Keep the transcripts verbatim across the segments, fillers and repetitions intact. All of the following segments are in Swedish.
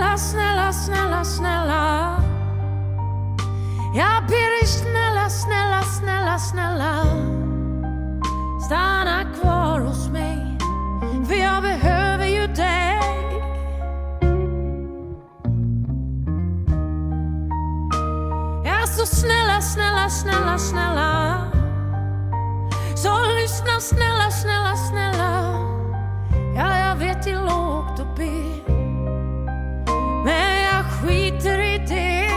Snälla, snälla, snälla, snälla. Jag ber dig snälla, snälla, snälla, snälla. Stanna kvar hos mig, för jag behöver ju dig. Ja, så snälla, snälla, snälla, snälla. Så lyssna snälla, snälla, snälla. Ja, jag vet det är lågt att be, men jag skiter i det.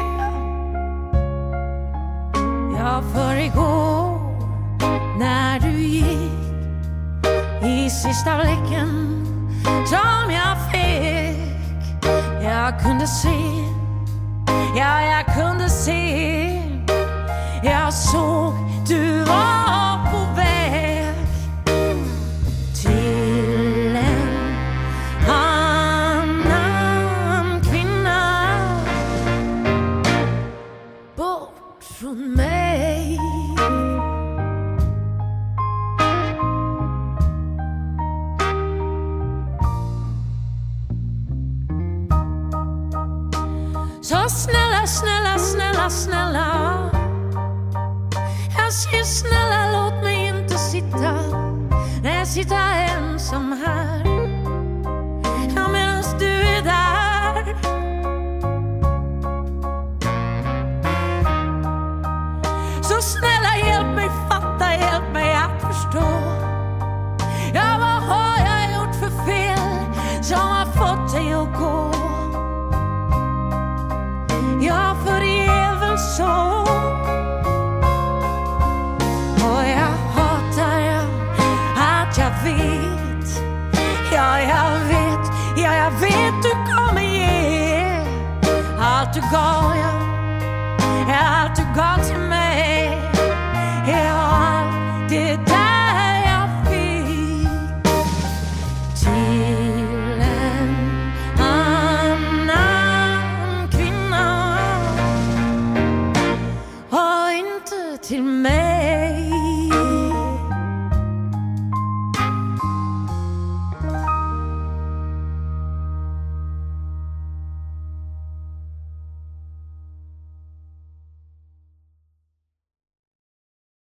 Ja, för igår när du gick i sista blicken som jag fick, jag kunde se, ja, jag kunde se. Jag såg du var på väg till en annan kvinna, bort från mig. Så snälla, snälla, snälla, snälla. Jag säger snälla, låt mig inte sitta när jag sitter ensam här, ja, medan du är där. Så snälla, hjälp mig fatta, hjälp mig att förstå. Ja, vad har jag gjort för fel som har fått dig att gå? Ja, för det är väl så. Och jag hatar jag att jag vet. Ja, jag vet, ja, jag vet du kommer ge allt du gav, ja, allt du gav till mig. Ja, allt det